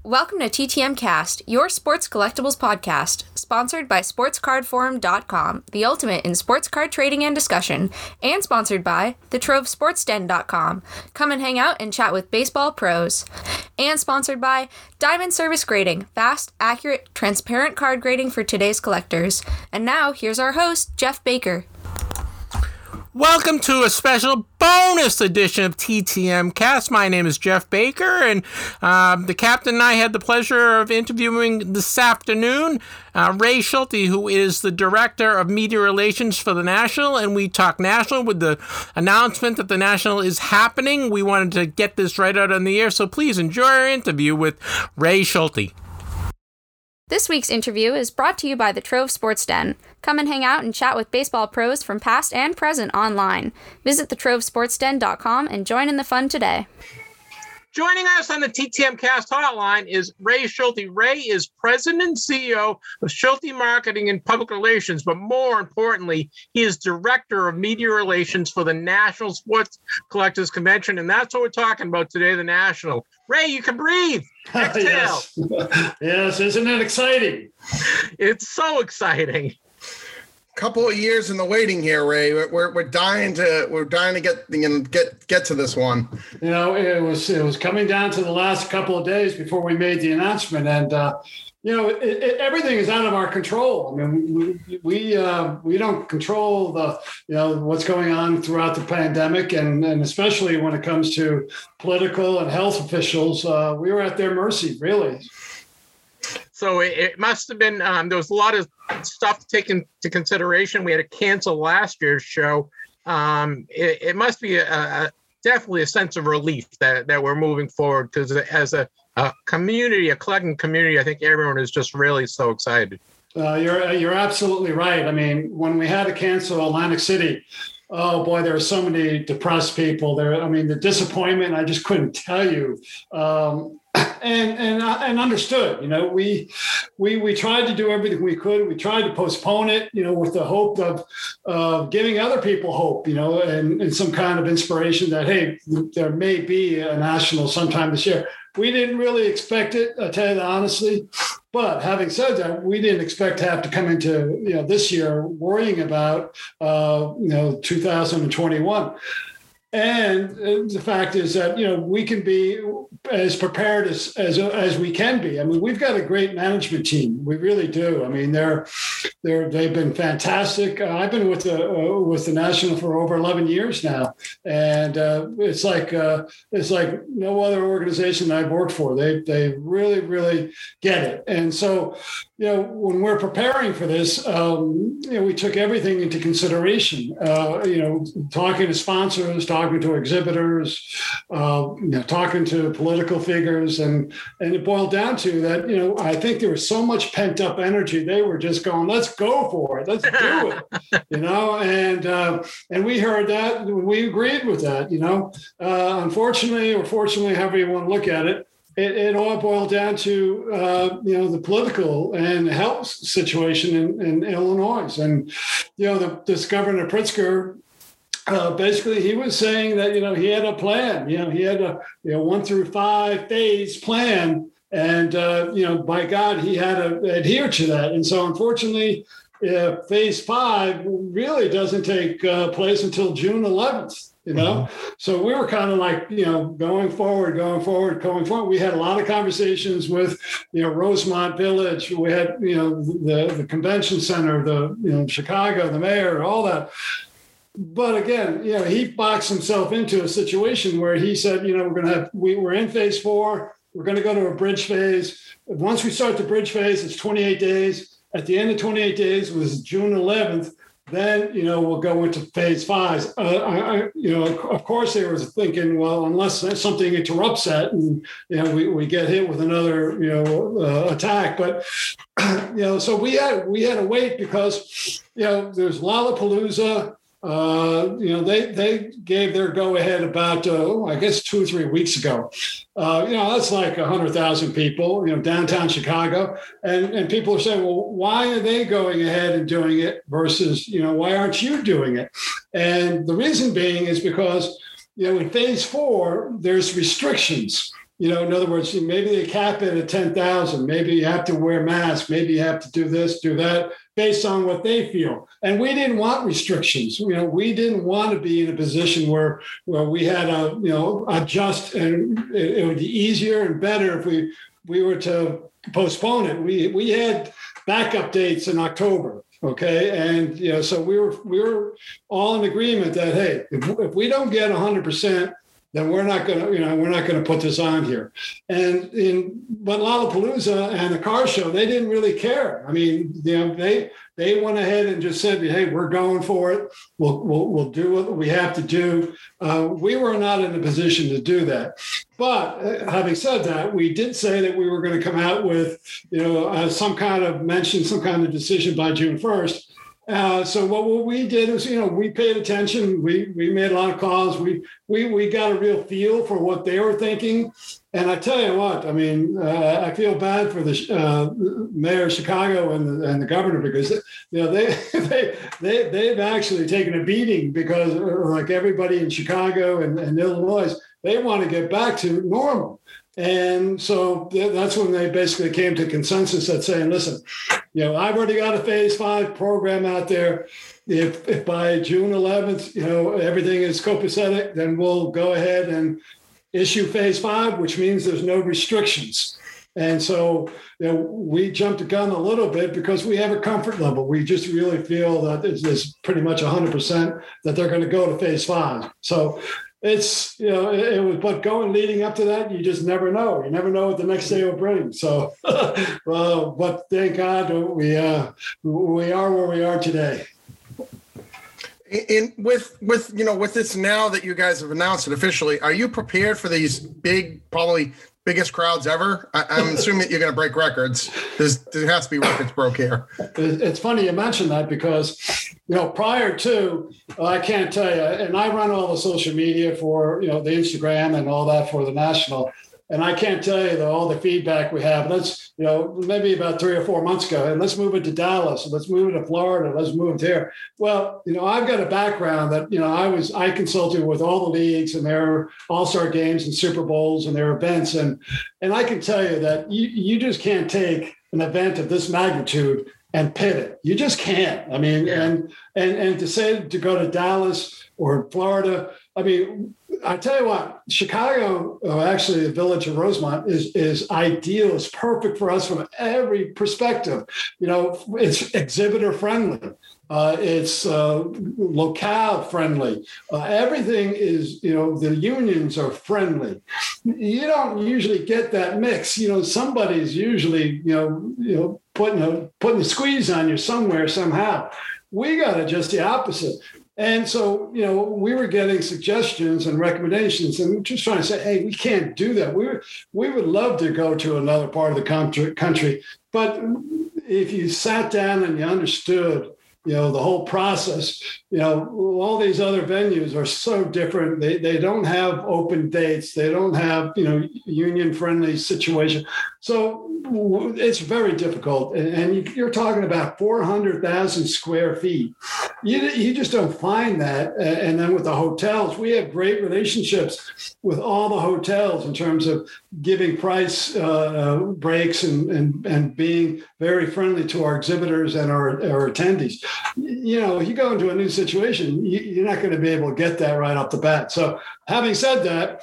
Welcome to TTM Cast, your sports collectibles podcast, sponsored by SportsCardForum.com, the ultimate in sports card trading and discussion, and sponsored by TheTroveSportsDen.com. Come and hang out and chat with baseball pros. And sponsored by Diamond Service Grading, fast, accurate, transparent card grading for today's collectors. And now, here's our host, Jeff Baker. Welcome to a special bonus edition of TTM Cast. My name is Jeff Baker, and the captain and I had the pleasure of interviewing this afternoon Ray Schulte, who is the Director of Media Relations for the National, and we talk National with the announcement that the National is happening. We wanted to get this right out on the air, so please enjoy our interview with Ray Schulte. This week's interview is brought to you by the Trove Sports Den. Come and hang out and chat with baseball pros from past and present online. Visit thetrovesportsden.com and join in the fun today. Joining us on the TTM Cast hotline is Ray Schulte. Ray is President and CEO of Schulte Marketing and Public Relations, but more importantly, he is Director of Media Relations for the National Sports Collectors Convention, and that's what we're talking about today, the National. Ray, you can breathe. Exhale. Yes, isn't it exciting? It's so exciting. Couple of years in the waiting here, Ray. We're dying to get to this one. You know, it was coming down to the last couple of days before we made the announcement, and everything is out of our control. I mean, we don't control what's going on throughout the pandemic, and especially when it comes to political and health officials, we were at their mercy, really. So it must have been, there was a lot of stuff to take into consideration. We had to cancel last year's show. It must be definitely a sense of relief that we're moving forward, because as a community, a collecting community, I think everyone is just really so excited. You're absolutely right. I mean, when we had to cancel Atlantic City, oh boy, there were so many depressed people there. I mean, the disappointment, I just couldn't tell you. And understood, we tried to do everything we could. We tried to postpone it, with the hope of giving other people hope, and some kind of inspiration that, hey, there may be a national sometime this year. We didn't really expect it, I'll tell you that honestly. But having said that, we didn't expect to have to come into, this year worrying about, 2021. And the fact is that, we can be as prepared as we can be. I mean, we've got a great management team. We really do. I mean, they've been fantastic. I've been with the National for over 11 years now, and it's like no other organization I've worked for. They really, really get it. And so, when we're preparing for this, we took everything into consideration. Talking to sponsors, talking to exhibitors, talking to political figures, and it boiled down to that. I think there was so much pent up energy. They were just going, "Let's go for it, let's do it," and we heard that, we agreed with that. Unfortunately, or fortunately, however you want to look at it. It all boiled down to, the political and health situation in Illinois. And, this Governor Pritzker, basically he was saying that, he had a plan, he had a 1 through 5 phase plan. And, by God, he had to adhere to that. And so, unfortunately, phase 5 really doesn't take place until June 11th. So we were kind of like, going forward. We had a lot of conversations with, Rosemont Village. We had, the convention center, Chicago, the mayor, all that. But again, he boxed himself into a situation where he said, we're in phase 4. We're going to go to a bridge phase. Once we start the bridge phase, it's 28 days. At the end of 28 days was June 11th. Then, we'll go into phase 5. Of course, they were thinking, well, unless something interrupts that and, we get hit with another, attack. But, so we had to wait because, there's Lollapalooza. They gave their go ahead about, I guess 2 or 3 weeks ago. That's like 100,000 people, downtown Chicago. And people are saying, well, why are they going ahead and doing it versus, why aren't you doing it? And the reason being is because, in phase 4, there's restrictions. in other words, maybe they cap it at 10,000. Maybe you have to wear masks. Maybe you have to do this, do that, based on what they feel. And we didn't want restrictions. We didn't want to be in a position where we had to, adjust, and it would be easier and better if we were to postpone it. We had backup dates in October. Okay. And, so we were all in agreement that, hey, if we don't get 100%, then we're not going to put this on here. But Lollapalooza and the car show, they didn't really care. I mean, they went ahead and just said, hey, we're going for it. We'll do what we have to do. We were not in a position to do that. But having said that, we did say that we were going to come out with, some kind of decision by June 1st. So what we did is, we paid attention. We made a lot of calls. We got a real feel for what they were thinking. And I tell you what, I mean, I feel bad for the mayor of Chicago and the governor, because they've actually taken a beating, because like everybody in Chicago and Illinois, they want to get back to normal. And so that's when they basically came to consensus that saying, listen, I've already got a phase 5 program out there. If by June 11th, everything is copacetic, then we'll go ahead and issue phase 5, which means there's no restrictions. And so we jumped the gun a little bit because we have a comfort level. We just really feel that it's pretty much 100% that they're going to go to phase 5. So it's, but leading up to that, you just never know. You never know what the next day will bring. So, but thank God we are where we are today. With this now that you guys have announced it officially, are you prepared for these probably biggest crowds ever? I'm assuming that you're going to break records. There has to be records broke here. It's funny you mentioned that, because, prior to, I can't tell you, and I run all the social media for, the Instagram and all that for the National. And I can't tell you all the feedback we have. Let's, maybe about 3 or 4 months ago, and let's move it to Dallas, and let's move it to Florida, let's move it here. Well, I've got a background that, I consulted with all the leagues and their all-star games and Super Bowls and their events. And I can tell you that you just can't take an event of this magnitude and pivot. You just can't. I mean, and to say to go to Dallas or Florida, I mean, I tell you what, Chicago, actually the village of Rosemont is ideal. It's perfect for us from every perspective. It's exhibitor friendly. It's locale friendly. Everything is, the unions are friendly. You don't usually get that mix. Somebody's usually, putting a squeeze on you somewhere, somehow. We got it just the opposite. And so, we were getting suggestions and recommendations, and just trying to say, hey, we can't do that. We would love to go to another part of the country. But if you sat down and you understood, the whole process, all these other venues are so different. They don't have open dates. They don't have, union-friendly situation. So it's very difficult. And you're talking about 400,000 square feet. You just don't find that. And then with the hotels, we have great relationships with all the hotels in terms of giving price breaks and being very friendly to our exhibitors and our attendees. You go into a new situation, you're not going to be able to get that right off the bat. So having said that,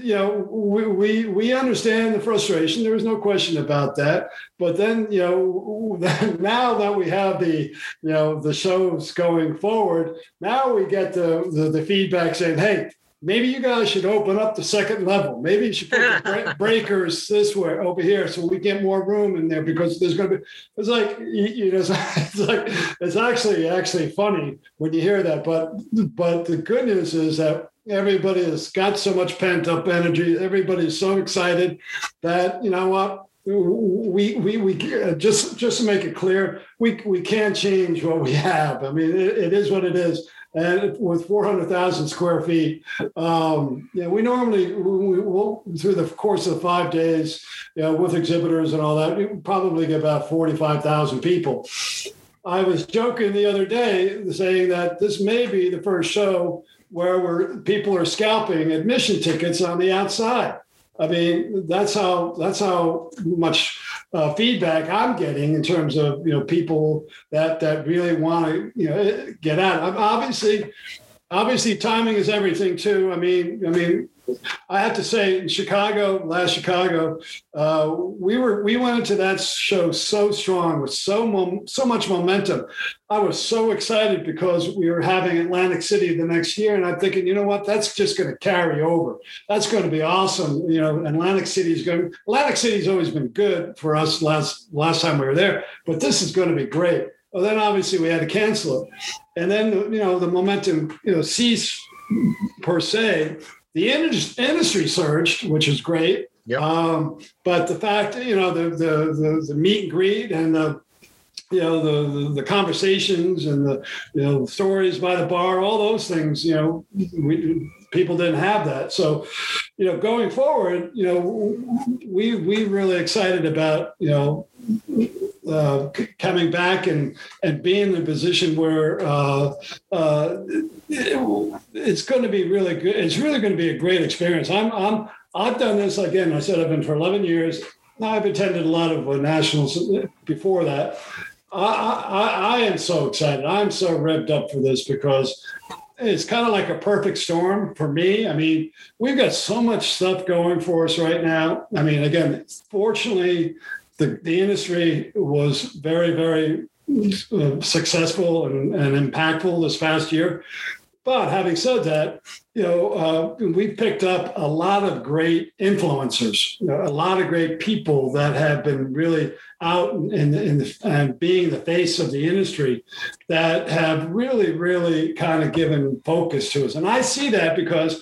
we understand the frustration. There is no question about that. But then, now that we have the shows going forward, now we get the feedback saying, hey, maybe you guys should open up the second level. Maybe you should put the breakers this way over here so we get more room in there, because there's going to be, it's like, it's actually funny when you hear that. But the good news is that everybody has got so much pent up energy. Everybody's so excited that, you know what? We just to make it clear, we can't change what we have. I mean, it is what it is. And with 400,000 square feet, we normally, we'll, through the course of 5 days, with exhibitors and all that, we probably get about 45,000 people. I was joking the other day saying that this may be the first show where people are scalping admission tickets on the outside. I mean, that's how much feedback I'm getting in terms of people that really want to get out. Obviously, timing is everything too. I mean, I have to say, in last Chicago, we went into that show so strong with so much momentum. I was so excited because we were having Atlantic City the next year, and I'm thinking, you know what, that's just going to carry over. That's going to be awesome. Atlantic City's always been good for us last time we were there, but this is going to be great. Well, then obviously we had to cancel it, and then the momentum ceased per se. The industry surged, which is great. Yep. But the fact, the meet and greet and the conversations and the stories by the bar, all those things, people didn't have that. So, going forward, we really excited about, coming back and being in a position where it's going to be really good. It's really going to be a great experience. I've done this again. I said I've been for 11 years. Now I've attended a lot of nationals before that. I am so excited. I'm so revved up for this because it's kind of like a perfect storm for me. I mean, we've got so much stuff going for us right now. I mean, again, fortunately, the industry was very, very successful and impactful this past year. But having said that, we've picked up a lot of great influencers, a lot of great people that have been really out and being the face of the industry that have really, really kind of given focus to us. And I see that because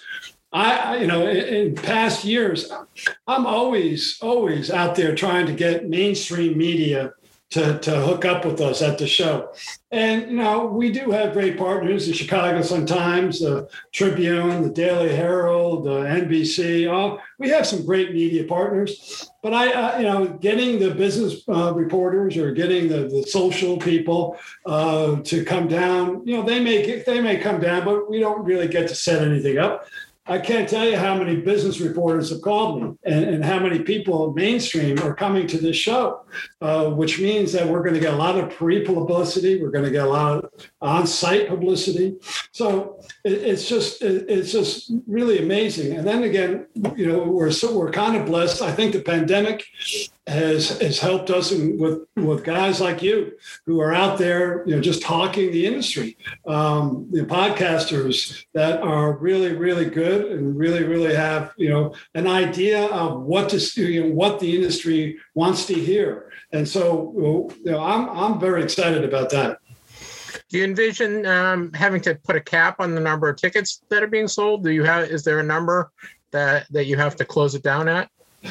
in past years, I'm always out there trying to get mainstream media to hook up with us at the show. And, we do have great partners, the Chicago Sun-Times, the Tribune, the Daily Herald, the NBC. We have some great media partners. But getting the business reporters or getting the social people to come down, they may come down, but we don't really get to set anything up. I can't tell you how many business reporters have called me and how many people mainstream are coming to this show, which means that we're going to get a lot of pre-publicity. We're going to get a lot of on-site publicity. So it's just really amazing. And then again, we're kind of blessed. I think the pandemic has helped us with guys like you who are out there, just talking the industry, the podcasters that are really, really good and really, really have, an idea of what the industry wants to hear. And so, I'm very excited about that. Do you envision having to put a cap on the number of tickets that are being sold? Is there a number that you have to close it down at?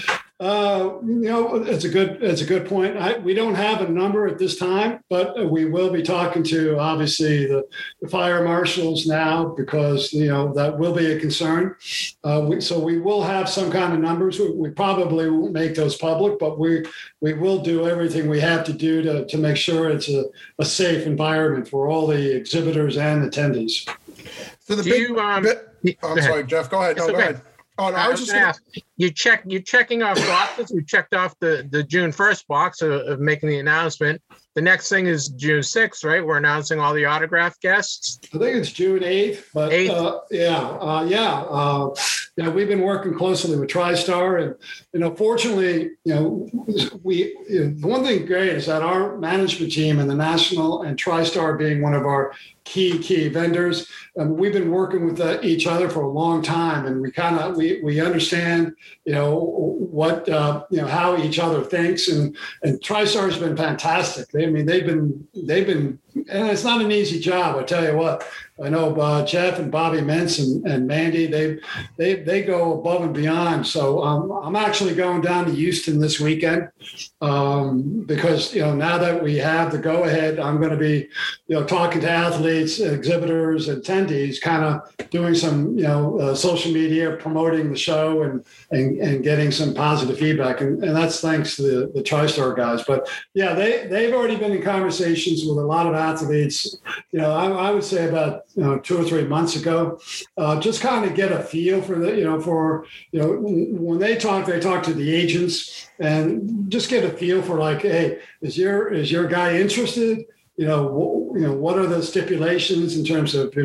It's a good point. We don't have a number at this time, but we will be talking to obviously the fire marshals now because that will be a concern. So we will have some kind of numbers. We probably won't make those public, but we will do everything we have to do to make sure it's a safe environment for all the exhibitors and attendees. So I'm sorry, Jeff. Go ahead. No, go ahead. Oh, no, I was just going to ask. You're checking off boxes. We checked off the June 1st box of making the announcement. The next thing is June 6th, right? We're announcing all the autograph guests. I think it's June 8th, but 8th. We've been working closely with TriStar, and fortunately, the one thing great is that our management team and the National and TriStar being one of our key vendors, we've been working with each other for a long time, and we understand what how each other thinks, and TriStar has been fantastic. They've been, and it's not an easy job. I tell you what. I know Jeff and Bobby Mintz and Mandy. They go above and beyond. So I'm actually going down to Houston this weekend because now that we have the go ahead, I'm going to be talking to athletes, exhibitors, attendees, kind of doing some social media, promoting the show, and getting some positive feedback. And that's thanks to the TriStar guys. But yeah, they've already been in conversations with a lot of athletes, I would say about 2 or 3 months ago, just kind of get a feel for when they talk to the agents and just get a feel for like, hey, is your guy interested? What are the stipulations in terms of,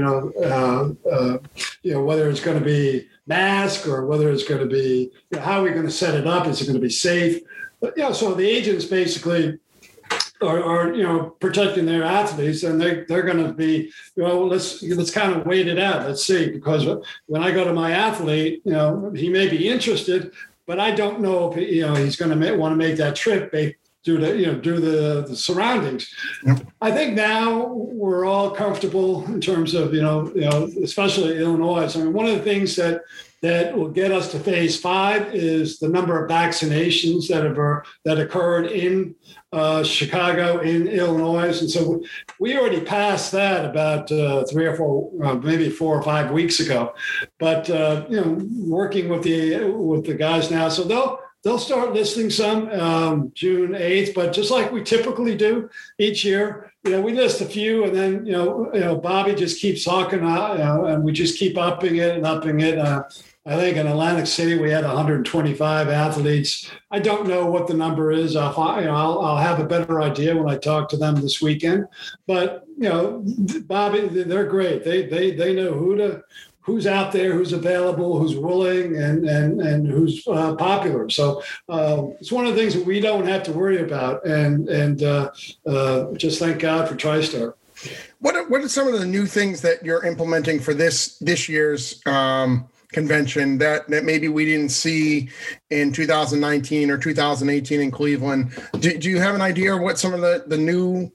whether it's going to be mask or whether it's going to be, how are we going to set it up? Is it going to be safe? But, so the agents basically are protecting their athletes, and they're going to be, let's kind of wait it out. Let's see, because when I go to my athlete, he may be interested, but I don't know if he's going to want to make that trip due to the surroundings. Yep. I think now we're all comfortable in terms of especially Illinois. I mean, one of the things that will get us to phase 5 is the number of vaccinations that occurred in Chicago, in Illinois, and so we already passed that about 3 or 4, maybe 4 or 5 weeks ago. But working with the guys now, so they'll start listing some June 8th, but just like we typically do each year, we list a few, and then Bobby just keeps talking, and we just keep upping it. I think in Atlantic City we had 125 athletes. I don't know what the number is. I'll have a better idea when I talk to them this weekend. But Bobby, they're great. They know who's out there, who's available, who's willing, and who's popular. So it's one of the things that we don't have to worry about, and just thank God for TriStar. What are some of the new things that you're implementing for this year's convention that maybe we didn't see in 2019 or 2018 in Cleveland? Do you have an idea of what some of the new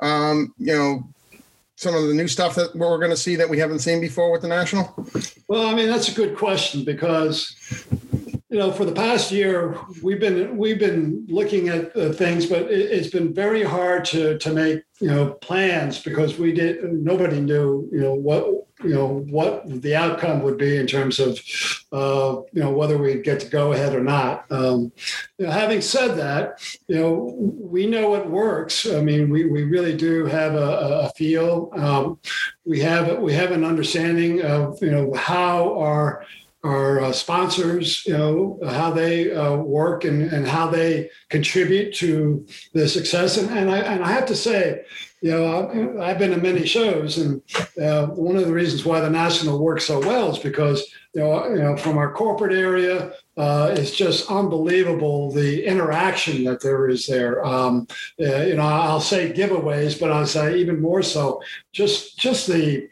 some of the new stuff that we're going to see that we haven't seen before with the National? Well, I mean, that's a good question, because for the past year we've been looking at things, but it's been very hard to make plans, because nobody knew what the outcome would be in terms of whether we'd get to go ahead or not. Having said that, we know it works. I mean, we really do have a feel. We have an understanding of how our sponsors, how they work and how they contribute to the success. And I have to say, I've been to many shows, and one of the reasons why the National works so well is because, from our corporate area, it's just unbelievable the interaction that there is there. I'll say giveaways, but I'll say even more so, just the,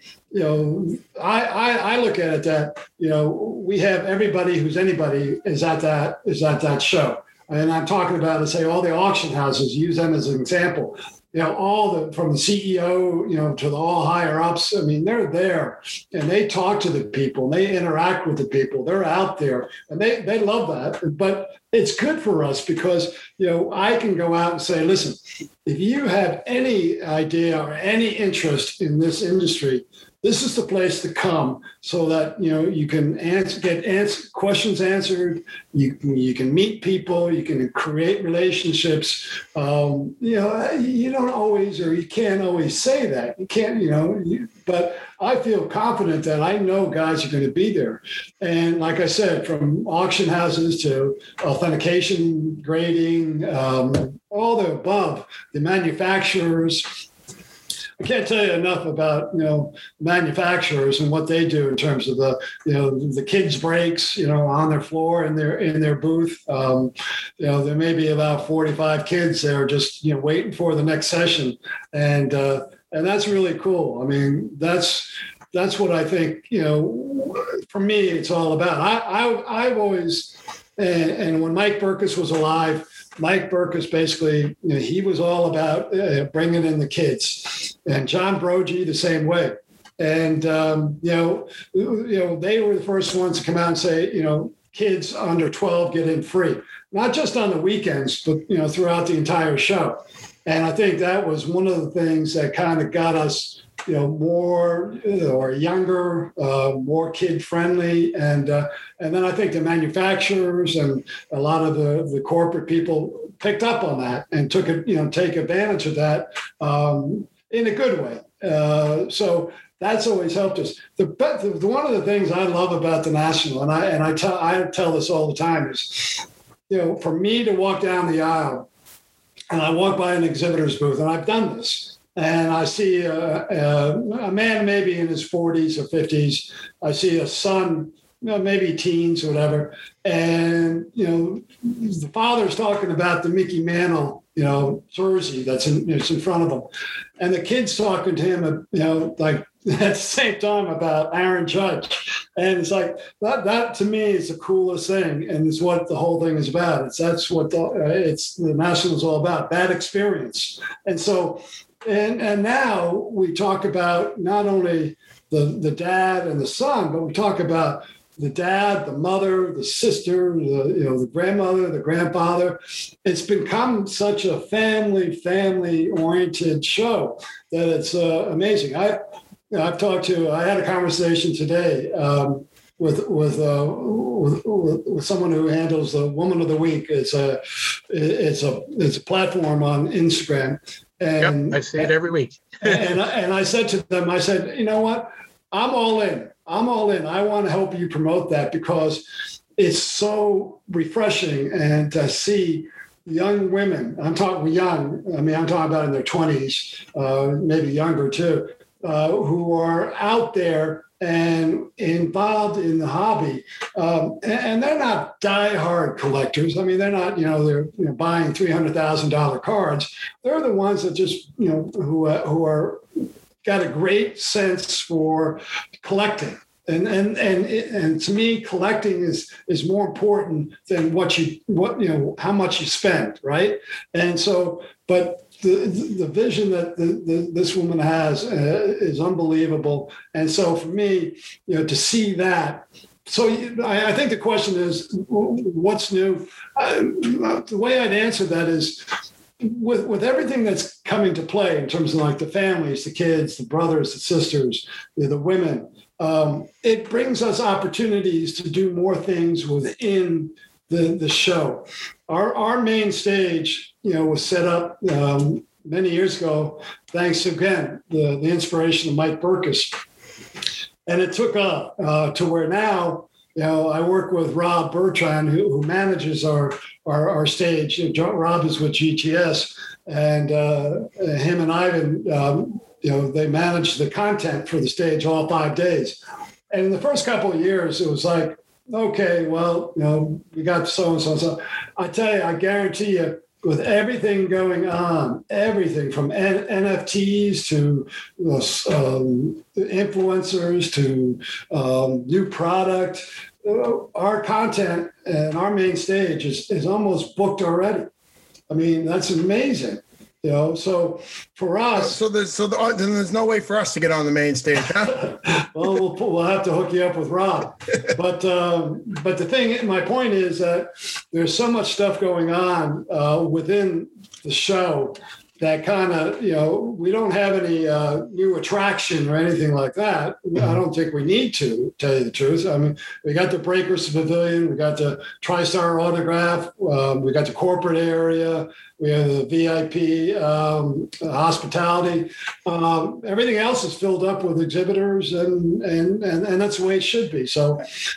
I look at it that, we have everybody who's anybody is at that show. And I'm talking about, let's say, all the auction houses, use them as an example. From the CEO, to the all higher ups. I mean, they're there and they talk to the people, and they interact with the people. They're out there, and they love that. But it's good for us because, I can go out and say, listen, if you have any idea or any interest in this industry, this is the place to come, so that you can get questions answered. You can meet people. You can create relationships. You don't always, or you can't always say that. You can't. But I feel confident that I know guys are going to be there. And like I said, from auction houses to authentication, grading, all the above, the manufacturers. I can't tell you enough about manufacturers and what they do in terms of the kids breaks on their floor in their booth. There may be about 45 kids there just waiting for the next session, and that's really cool. I mean, that's what I think for me it's all about. I've always, and when Mike Burkus was alive, Mike Burkus basically, he was all about bringing in the kids, and John Brogy the same way. And they were the first ones to come out and say, kids under 12 get in free, not just on the weekends, but throughout the entire show. And I think that was one of the things that kind of got us, more or younger, more kid friendly, and then I think the manufacturers and a lot of the corporate people picked up on that and took it, take advantage of that. in a good way. So that's always helped us. One of the things I love about the National, and I tell this all the time, is, for me to walk down the aisle and I walk by an exhibitor's booth, and I've done this, and I see a man maybe in his 40s or 50s. I see a son, maybe teens or whatever, and the father's talking about the Mickey Mantle, jersey that's in front of him, and the kid's talking to him, like at the same time about Aaron Judge, and it's like that to me is the coolest thing, and it's what the whole thing is about. That's what the National is all about, that experience. And so, and now we talk about not only the dad and the son, but we talk about the dad, the mother, the sister, the grandmother, the grandfather. It's become such a family-oriented show that it's amazing. I had a conversation today with someone who handles the Woman of the Week. It's a platform on Instagram, and I see it every week. and I said to them, I said, you know what? I'm all in. I want to help you promote that because it's so refreshing, and to see young women. I'm talking young. I'm talking about in their 20s, maybe younger too. Who are out there and involved in the hobby, and they're not diehard collectors. They're not, they're buying $300,000 cards. They're the ones that just, who are got a great sense for collecting. And to me, collecting is more important than how much you spend, right? And so, but the vision that this woman has is unbelievable. And so for me, to see that. So I think the question is, what's new? The way I'd answer that is, with everything that's coming to play in terms of like the families, the kids, the brothers, the sisters, the women, it brings us opportunities to do more things within the show. Our main stage, was set up many years ago, thanks again the inspiration of Mike Burkus, and it took up to where now I work with Rob Bertrand, who manages our stage. Rob is with GTS, and him and Ivan, they manage the content for the stage all 5 days. And in the first couple of years, it was like, okay, well, we got so and so. I tell you, I guarantee you, with everything going on, everything from NFTs to influencers to new product, our content and our main stage is almost booked already. That's amazing. So for us, then there's no way for us to get on the main stage, huh? Well, we'll have to hook you up with Rob. But the thing, my point is that there's so much stuff going on within the show that kind of, we don't have any new attraction or anything like that. I don't think we need to, tell you the truth. We got the Breakers Pavilion, we got the TriStar Autograph, we got the corporate area, we have the VIP hospitality. Everything else is filled up with exhibitors, and that's the way it should be. So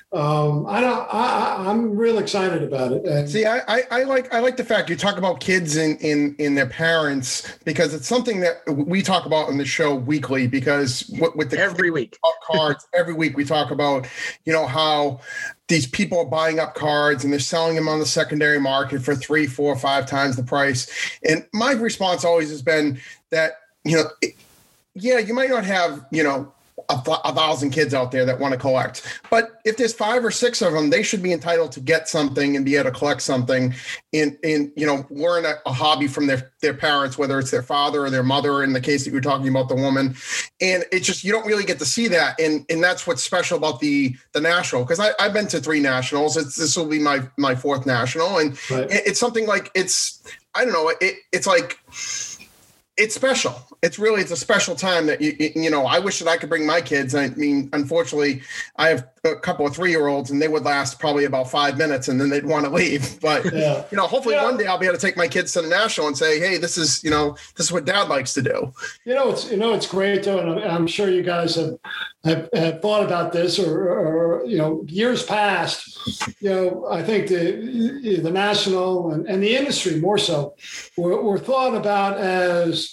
I'm real excited about it. And see, I like the fact you talk about kids in their parents, because it's something that we talk about in the show weekly. Because with the every week cards, every week we talk about how these people are buying up cards and they're selling them on the secondary market for 3, 4, 5 times the price. And my response always has been that, you might not have, 1,000 kids out there that want to collect, but if there's 5 or 6 of them, they should be entitled to get something and be able to collect something in learn a hobby from their parents, whether it's their father or their mother, in the case that you're talking about, the woman. And it's just, you don't really get to see that. And that's what's special about the national, because I've been to 3 nationals. This will be my 4th national. And right. It's something like, I don't know, it's like, It's special. It's a special time that, I wish that I could bring my kids. I mean, unfortunately, I have a couple of 3-year-olds and they would last probably about 5 minutes and then they'd want to leave. But, hopefully one day I'll be able to take my kids to the National and say, hey, this is what Dad likes to do. It's great though. And I'm sure you guys have thought about this or years past, I think the National and the industry more so were thought about as,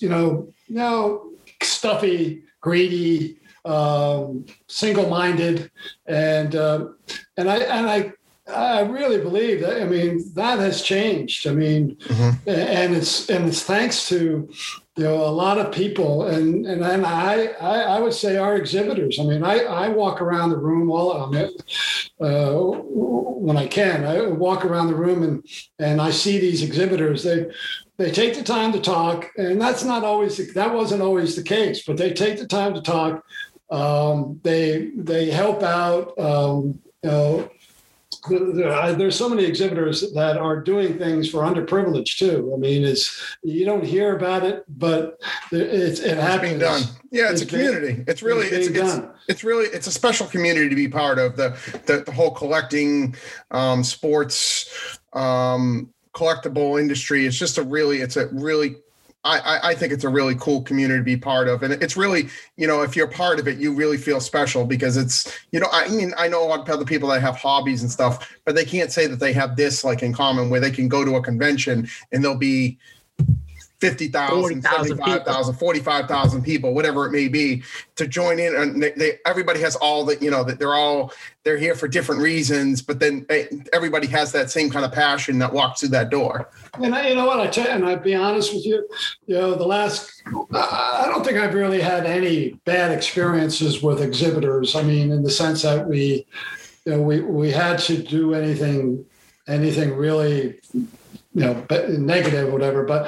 stuffy, greedy, single-minded, and I really believe that. I mean, that has changed. I mean, and it's thanks to a lot of people, and I would say our exhibitors. I mean, I walk around the room when I can. I walk around the room and I see these exhibitors. They take the time to talk, and that wasn't always the case, but they take the time to talk. They help out. There's so many exhibitors that are doing things for underprivileged too. I mean, you don't hear about it, but it happens. Being done. Yeah, it's a community. It's a special community to be part of. The whole collecting, sports, collectible industry. I think it's a really cool community to be part of. And it's really, if you're part of it, you really feel special because it's, I know a lot of other people that have hobbies and stuff, but they can't say that they have this like in common where they can go to a convention and there'll be 50,000, 75,000, 45,000 people, whatever it may be, to join in. And everybody has all that, they're here for different reasons, but then everybody has that same kind of passion that walks through that door. And I'd be honest with you, I don't think I've really had any bad experiences with exhibitors. I mean, in the sense that we had to do anything really, negative or whatever. But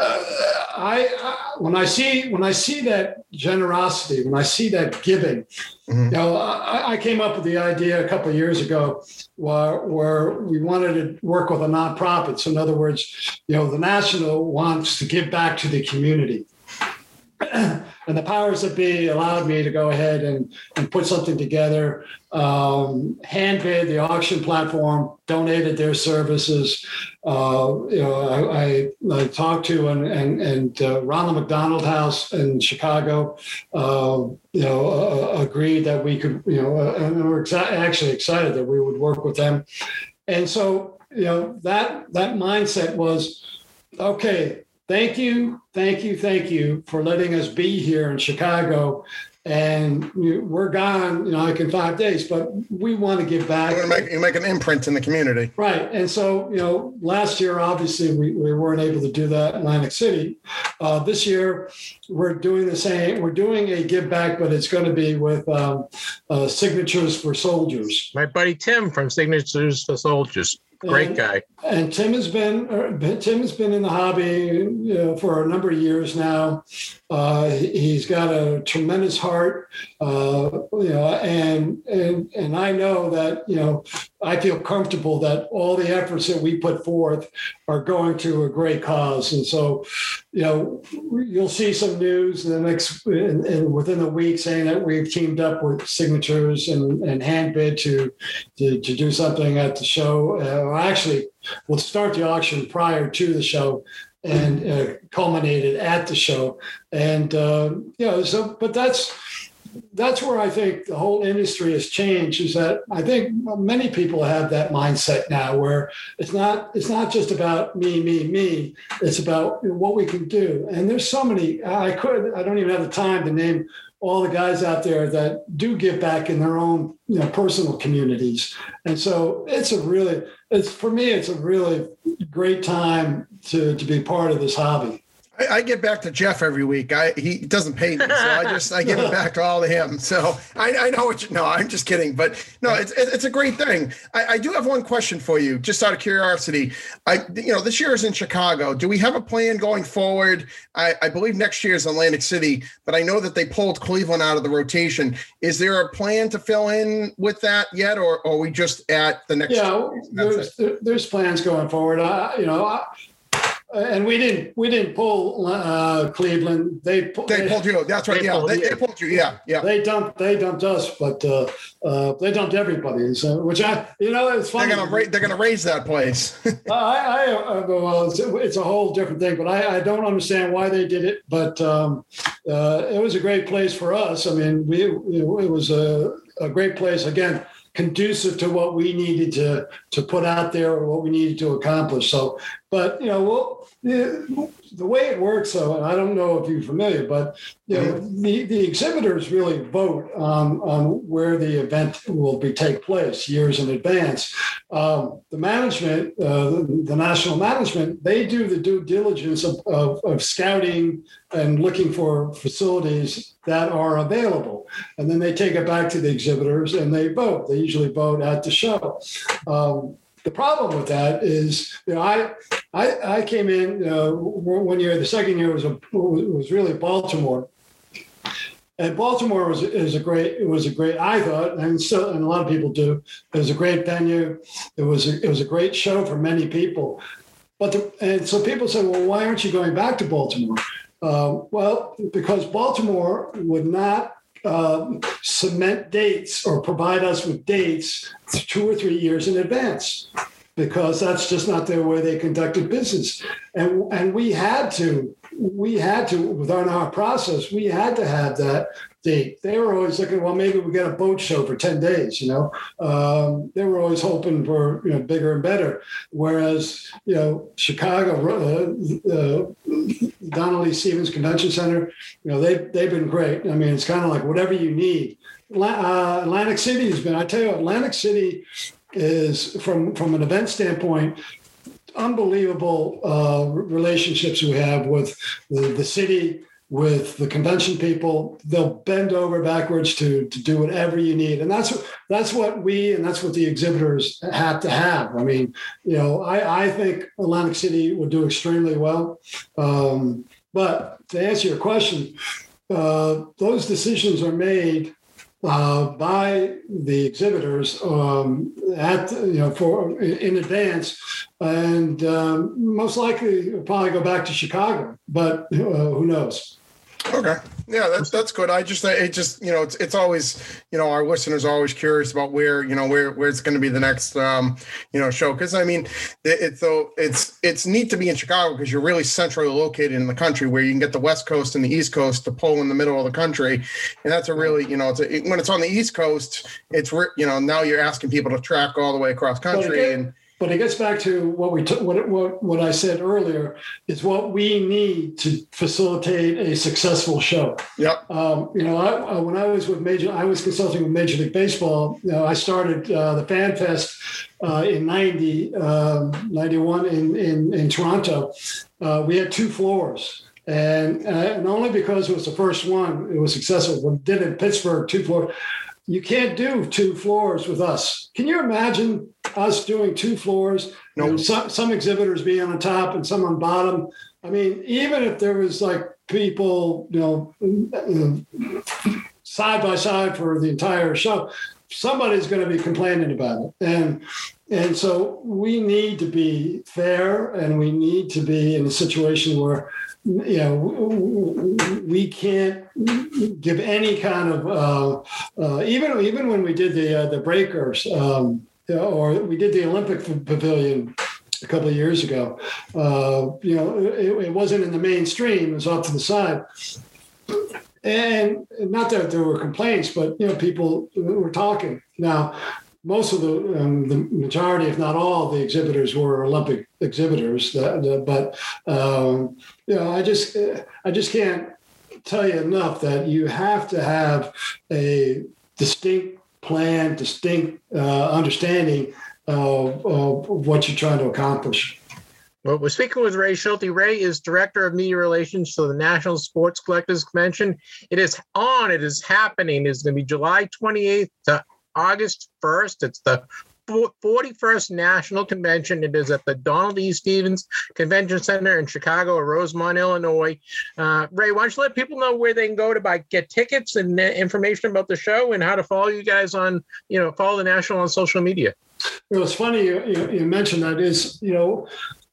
when I see that generosity, when I see that giving, I came up with the idea a couple of years ago where we wanted to work with a nonprofit. So in other words, the National wants to give back to the community. And the powers that be allowed me to go ahead and put something together. Handbid, the auction platform, donated their services. I talked to and Ronald McDonald House in Chicago, agreed that we could, and we're actually excited that we would work with them. And so, that mindset was, okay, thank you for letting us be here in Chicago. And we're gone, like in 5 days, but we want to give back. You make an imprint in the community. Right. And so, last year, obviously, we weren't able to do that in Atlantic City. This year, we're doing the same. We're doing a give back, but it's going to be with Signatures for Soldiers. My buddy Tim from Signatures for Soldiers. Great guy. And Tim has been in the hobby, for a number of years now. He's got a tremendous heart, and I know that, I feel comfortable that all the efforts that we put forth are going to a great cause. And so, you'll see some news in the next, within a week saying that we've teamed up with Signatures and Handbid to do something at the show. Actually, we'll start the auction prior to the show and culminated at the show. And, but that's where I think the whole industry has changed, is that I think many people have that mindset now where it's not just about me. It's about what we can do. And there's so many, I don't even have the time to name all the guys out there that do give back in their own, personal communities. And so for me, it's a really great time to be part of this hobby. I give back to Jeff every week. He doesn't pay me, so I give it back to all of him. So I know what no, I'm just kidding, but no, it's a great thing. I do have one question for you, just out of curiosity. This year is in Chicago. Do we have a plan going forward? I believe next year is Atlantic City, but I know that they pulled Cleveland out of the rotation. Is there a plan to fill in with that yet, or are we just at the next? Yeah, there's plans going forward. and we didn't pull Cleveland. They pulled you. That's right. They pulled you. Yeah. They dumped us, but they dumped everybody. So, which it's funny. They're gonna raise that place. Well, it's a whole different thing, but I don't understand why they did it. But it was a great place for us. I mean, it was a great place again, conducive to what we needed to put out there or what we needed to accomplish. So, but the way it works, though, and I don't know if you're familiar, but the exhibitors really vote on where the event will take place years in advance. The management, the national management, they do the due diligence of scouting and looking for facilities that are available, and then they take it back to the exhibitors and they vote. They usually vote at the show. The problem with that is, I came in 1 year. The second year was really Baltimore, and Baltimore was a great. I thought, and a lot of people do. It was a great venue. It was a great show for many people, and so people said, well, why aren't you going back to Baltimore? Well, because Baltimore would not cement dates or provide us with dates 2 or 3 years in advance, because that's just not the way they conducted business. And we had to, within our process, we had to have that date. They were always looking, well, maybe we get a boat show for 10 days, They were always hoping for, bigger and better. Whereas, Chicago, Donald E. Stevens Convention Center, they've been great. I mean, it's kind of like whatever you need. Atlantic City has been, I tell you, Atlantic City is, from an event standpoint, unbelievable relationships we have with the city, with the convention people. They'll bend over backwards to do whatever you need. And that's what that's what the exhibitors have to have. I mean, I think Atlantic City would do extremely well. But to answer your question, those decisions are made by the exhibitors in advance, and most likely we'll probably go back to Chicago, but who knows? Okay. Yeah, that's good. It's always, our listeners are always curious about where it's going to be the next, show. Cause I mean, it's neat to be in Chicago because you're really centrally located in the country, where you can get the West Coast and the East Coast to pull in the middle of the country. And that's a really, when it's on the East Coast, it's, now you're asking people to track all the way across country. But it gets back to what I said earlier, is what we need to facilitate a successful show. Yep. When I was consulting with Major League Baseball. I started the Fan Fest in 91 in Toronto. We had 2 floors. And only because it was the first one, it was successful. We did it in Pittsburgh, 2 floors. You can't do 2 floors with us. Can you imagine us doing 2 floors? No. And some exhibitors being on top and some on bottom. I mean, even if there was like people, side by side for the entire show, somebody's going to be complaining about it. And so we need to be fair, and we need to be in a situation where we can't give any kind of even when we did the breakers, or we did the Olympic Pavilion a couple of years ago. It wasn't in the mainstream; it was off to the side. And not that there were complaints, but people were talking. Now, most of the majority, if not all, the exhibitors were Olympic exhibitors. But I just can't tell you enough that you have to have a distinct plan, distinct understanding of what you're trying to accomplish. Well, we're speaking with Ray Schulte. Ray is Director of Media Relations for the National Sports Collectors Convention. It is happening. It's going to be July 28th to August 1st. It's the 41st National Convention. It is at the Donald E. Stevens Convention Center in Chicago or Rosemont, Illinois. Ray, why don't you let people know where they can go to get tickets and information about the show, and how to follow you guys on, follow the National on social media? It's funny you mentioned that. Is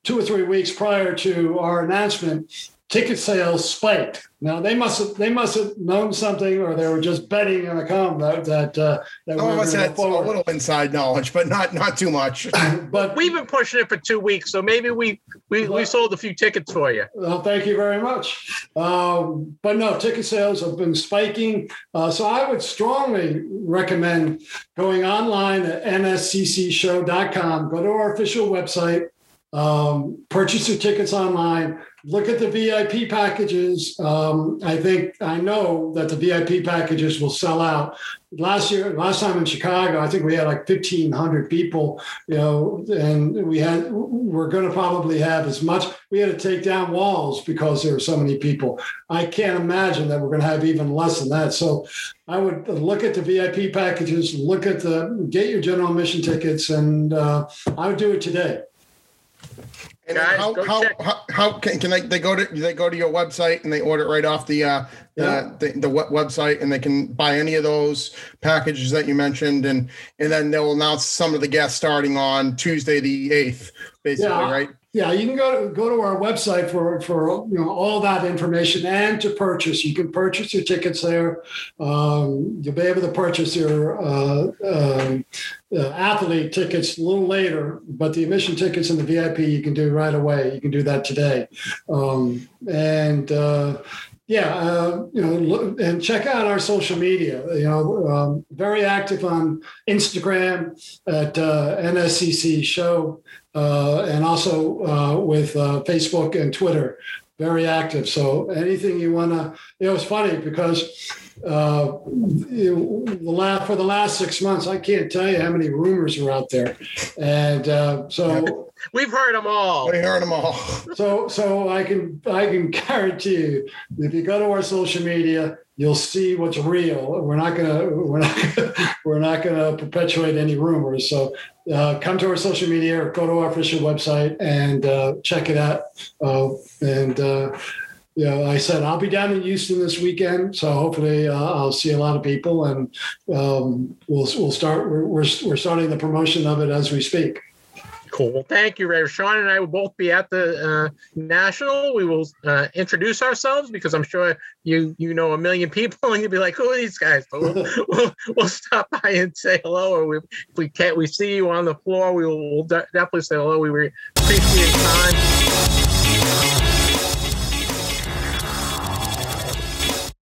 2 or 3 weeks prior to our announcement, ticket sales spiked. Now they must have known something, or they were just betting on the come that we were going to go forward. A little inside knowledge, but not too much. But we've been pushing it for 2 weeks, so maybe we sold a few tickets for you. Well, thank you very much. But no, ticket sales have been spiking. So I would strongly recommend going online at nsccshow.com. Go to our official website. Purchase your tickets online. Look at the VIP packages. I know that the VIP packages will sell out. Last time in Chicago, I think we had like 1,500 people, and we're going to probably have as much. We had to take down walls because there were so many people. I can't imagine that we're going to have even less than that. So I would look at the VIP packages, get your general admission tickets, and I would do it today. And guys, how can they go to your website and they order it right off the website, and they can buy any of those packages that you mentioned, and then they'll announce some of the guests starting on Tuesday the 8th, basically, right? Yeah, you can go to our website for all that information, and to purchase. You can purchase your tickets there. You'll be able to purchase your athlete tickets a little later, but the admission tickets and the VIP you can do right away. You can do that today, and check out our social media. Very active on Instagram at NSCC Show. And also with Facebook and Twitter, very active. So anything you want to, it's funny because for the last 6 months, I can't tell you how many rumors are out there. And so we've heard them all. We heard them all. So I can guarantee you, if you go to our social media, you'll see what's real. We're not gonna perpetuate any rumors. So come to our social media or go to our official website and check it out. I said I'll be down in Houston this weekend, so hopefully I'll see a lot of people, and we'll start. We're starting the promotion of it as we speak. Cool. Well, thank you, Ray. Sean and I will both be at the National. We will introduce ourselves because I'm sure you know a million people, and you'll be like, "Who are these guys?" But we'll stop by and say hello, or if we see you on the floor, we'll definitely say hello. We appreciate your time.